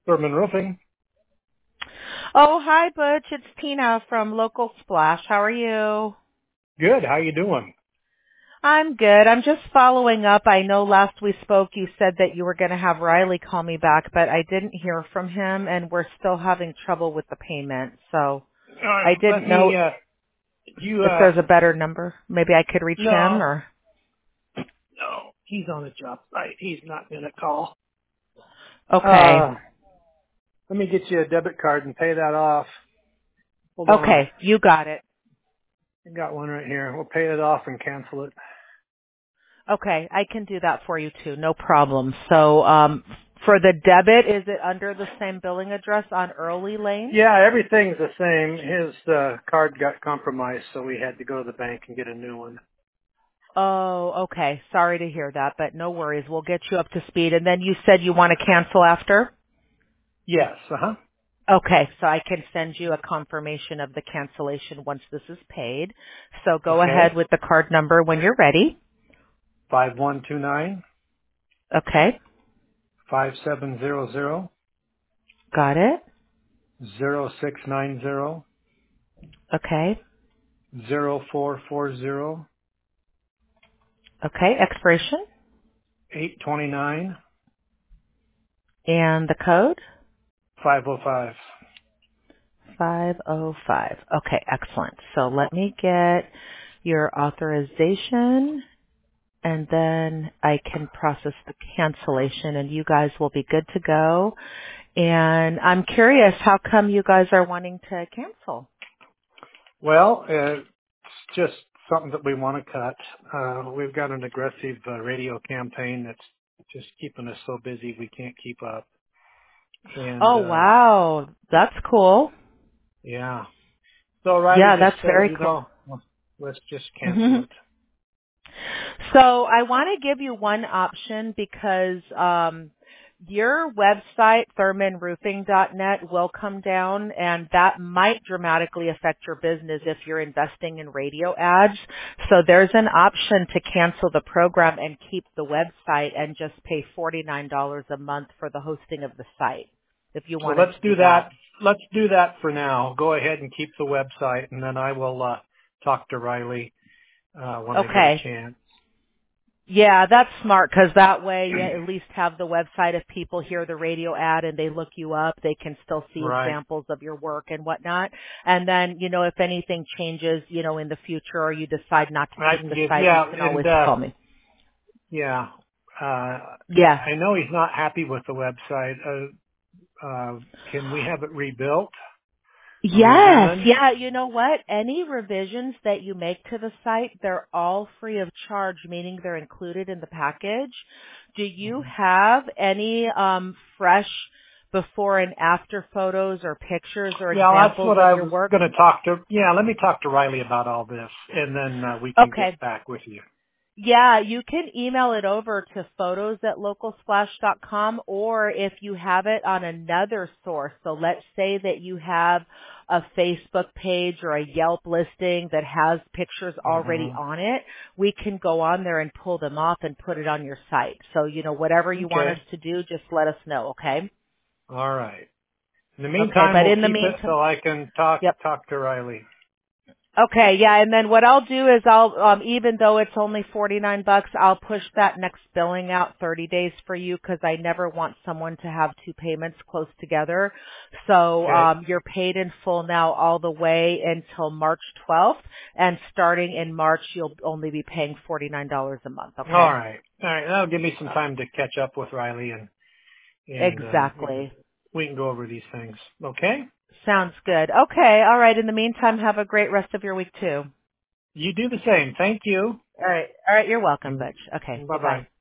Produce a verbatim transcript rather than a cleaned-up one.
Thurman Roofing. Oh, hi, Butch. It's Tina from Local Splash. How are you? Good. How you doing? I'm good. I'm just following up. I know last we spoke you said that you were going to have Riley call me back, but I didn't hear from him, and we're still having trouble with the payment. So Uh, I let didn't know me, uh, you, if uh, there's a better number. Maybe I could reach him, no, or... no, he's on a job site. He's not going to call. Okay. Uh, let me get you a debit card and pay that off. Hold on. Okay. You got it. I got one right here. We'll pay it off and cancel it. Okay. I can do that for you, too. No problem. So um, for the debit, is it under the same billing address on Early Lane? Yeah, everything's the same. His, uh, card got compromised, so we had to go to the bank and get a new one. Oh, okay. Sorry to hear that, but no worries. We'll get you up to speed. And then you said you want to cancel after? Yes, uh-huh. Okay, so I can send you a confirmation of the cancellation once this is paid. So go ahead Okay. with the card number when you're ready. Five one two nine Okay, five seven zero zero got it. zero six nine zero Okay, zero four four zero okay, expiration eight twenty nine and the code? five oh five. five oh five. Okay, excellent. So let me get your authorization and then I can process the cancellation and you guys will be good to go. And I'm curious, how come you guys are wanting to cancel? Well, uh, it's just something that we want to cut. Uh, we've got an aggressive uh, radio campaign that's just keeping us so busy we can't keep up. And Oh, uh, wow. That's cool. yeah, so Riley Yeah, just that's said, very you cool. know, well, let's just cancel Mhm. it. So I want to give you one option because um, your website, thurman roofing dot net, will come down and that might dramatically affect your business if you're investing in radio ads. So there's an option to cancel the program and keep the website and just pay forty-nine dollars a month for the hosting of the site if you So wanted let's to do do that. that. Let's do that for now. Go ahead and keep the website, and then I will uh, talk to Riley uh, when I get a Okay. chance. Yeah, that's smart because that way you at least have the website. If people hear the radio ad and they look you up, they can still see Right. examples of your work and whatnot. And then, you know, if anything changes, you know, in the future or you decide not to I keep can the give, site, you yeah, can and always uh, call me. yeah, uh, Yeah. I know he's not happy with the website. Uh, uh, can we have it rebuilt or Yes, redone? yeah, you know what? Any revisions that you make to the site, they're all free of charge, meaning they're included in the package. Do you Mhm. have any um fresh before and after photos or pictures or Yeah, that's examples what of I your was work? going to talk to. Yeah, let me talk to Riley about all this, and then uh, we can Okay. get back with you. Yeah, you can email it over to photos at local splash dot com, or if you have it on another source. So let's say that you have a Facebook page or a Yelp listing that has pictures already hmm on it. We can go on there and pull them off and put it on your site. So, you know, whatever you want us Okay. to do, just let us know, okay? All right. In the Okay, meantime, but we'll in the keep it meantime, so I can talk yep. talk to Riley. Okay, yeah, and then what I'll do is I'll, um, even though it's only forty-nine bucks, I'll push that next billing out thirty days for you because I never want someone to have two payments close together. So, Okay. um, you're paid in full now all the way until March twelfth, and starting in March, you'll only be paying forty-nine dollars a month, All okay? right. All right. That'll give me some time to catch up with Riley and and uh, we can Exactly. we can go over these things. Okay. Sounds good. Okay, all right. In the meantime, have a great rest of your week too. You do the same. Thank you. All right. All right, you're welcome, Butch. Okay, Bye bye-bye. bye.